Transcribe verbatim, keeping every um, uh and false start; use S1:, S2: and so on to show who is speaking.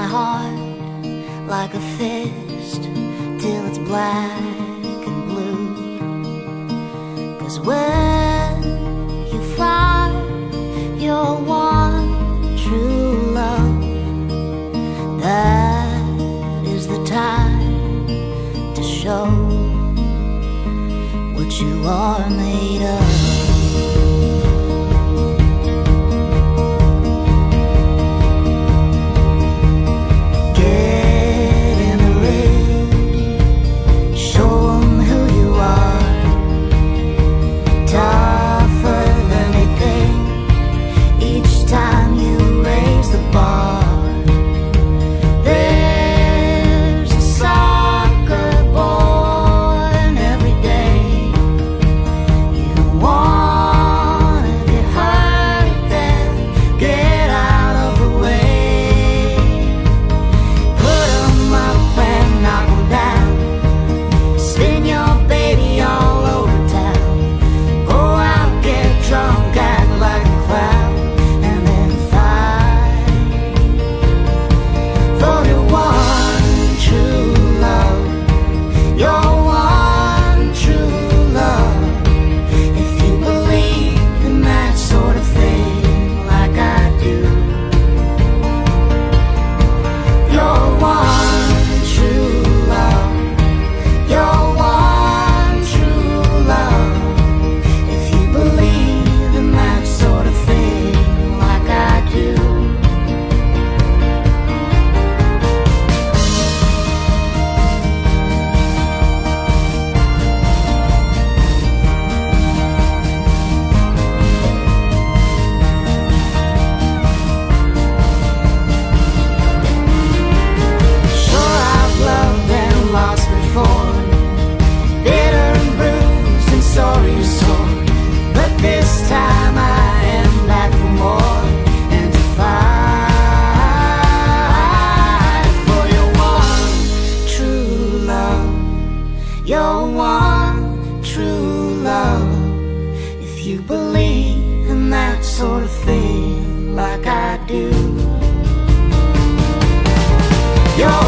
S1: my heart like a fist till it's black and blue. 'Cause when you find your one true love, that is the time to show what you are made of. Your one true love, if you believe in that sort of thing like I do. Your